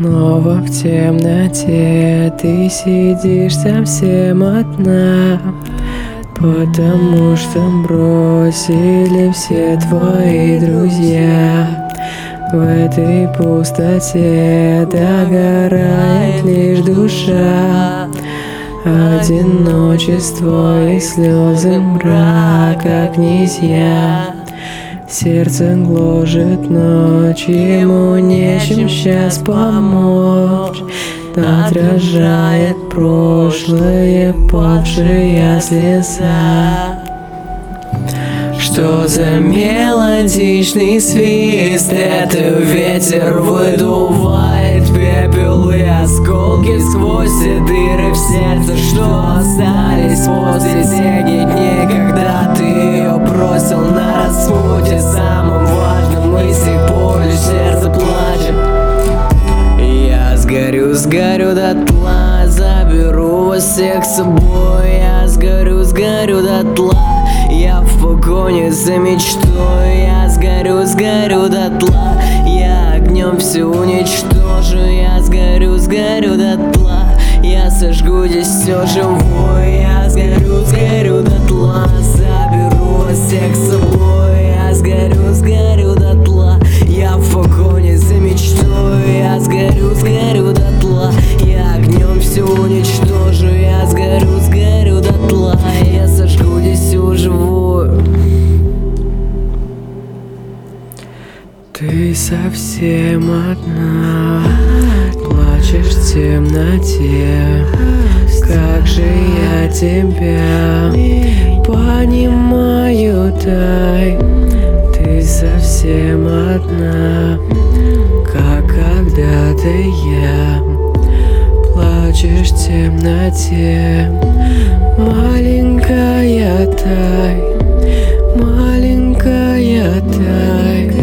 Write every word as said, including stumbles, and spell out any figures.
Снова в темноте ты сидишь совсем одна, потому что бросили все твои друзья. В этой пустоте догорает лишь душа, одиночество и слезы мрака князья. Сердце гложет ночь, ему нечем сейчас помочь. Отражает прошлое падшая слеза. Что за мелодичный свист? Это ветер выдувает пепел и осколки сквозь все дыры в сердце, что остались после тех дней, когда ты ее бросил на распутье. Самым важным и с тех пор лишь сердце плачет. Я сгорю, сгорю дотла, заберу вас всех с собой. Я сгорю, сгорю дотла, я в погоне за мечтой. Я сгорю, сгорю дотла, я огнем все уничтожу. Я сгорю, сгорю дотла, я сожгу здесь все живое. Я сгорю, сгорю дотла, заберу вас всех с собой. Я сгорю, сгорю дотла, я в погоне за мечтой. Я сгорю, сгорю дотла, я огнем все уничтожу. Я сгорю, сгорю дотла, я сожгу здесь всю живую. Ты совсем одна, плачешь в темноте. Как же я тебя понимаю, дай. Ты совсем одна, как когда-то я. Плачешь в темноте, маленькая тай, маленькая тай.